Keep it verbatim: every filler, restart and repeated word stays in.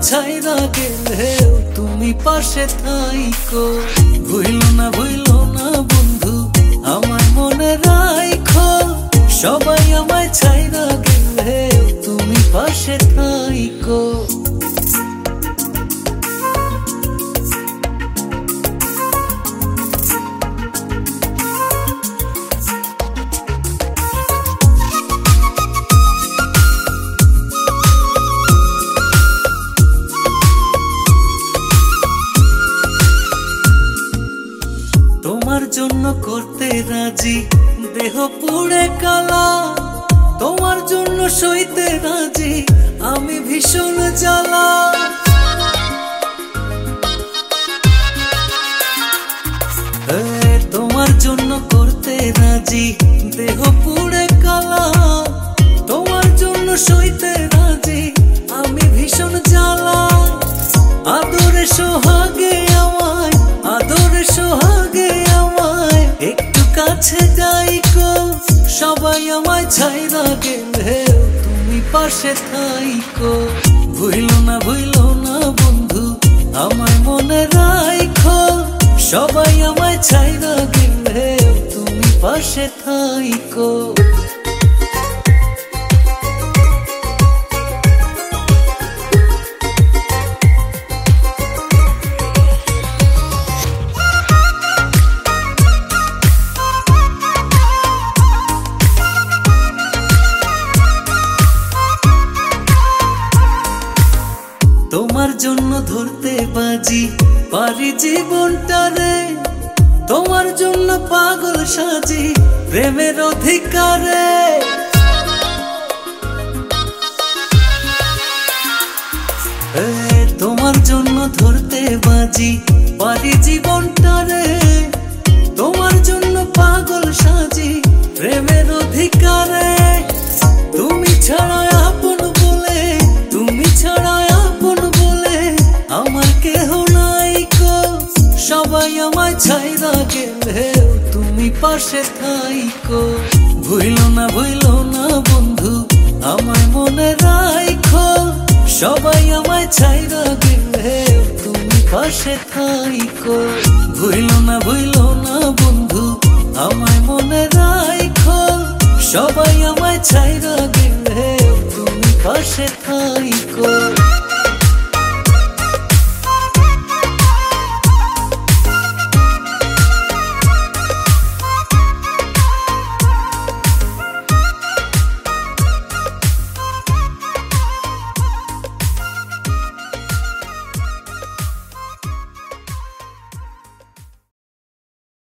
ছাইরা গেলেও তুমি পাশে থাইকো। ভুইলো না ভুইলো না বন্ধু আমায় মনে রাইখো, সবাই আমায় ছাইরা গেলেও তুমি পাশে থাইকো। তোমার জন্য করতে রাজি দেহ পুড়ে কালা, তোমার জন্য সইতে রাজি আমি ভীষণ জ্বালা। তোমার জন্য করতে রাজি দেহ পুড়ে কালা, তোমার জন্য সইতে রাজি আমি ভীষণ জ্বালা। আদরে সোহাগে আমায়, আদরে সোহাগে আমায় একটু কাছে যাইকো, সবাই আমায় ছাইরা গেলেও তুমি পাশে থাইকো। ভুইলো না ভুইলো না বন্ধু আমায় মনে রাইখো, সবাই আমায় ছাইরা গেলেও তুমি পাশে থাইকো। তোমার জন্য ধরতে বাজি পারি জীবনটারে, তোমার জন্য পাগল সাজি প্রেমের অধিকারে। তোমার জন্য ধরতে বাজি পারি জীবনটারে, তোমার জন্য পাগল সাজি প্রেমের অধিকারে। তুমি ছাড়া আপন বলে, তুমি ছাড়া আপন বলে আমার কেহ নাইকো, সবাই আমায় ছাইরা গেলেও তুমি পাশে থাইকো। ভুইলো না ভুইলো না বন্ধু আমায় মনে রাইখো, সবাই আমায় ছাইরা গেলেও তুমি পাশে থাইকো। ভুইলো না ভুইলো না বন্ধু আমায় মনে রাইখো, সবাই আমায় ছাইরা গেলেও তুমি পাশে থাইকো।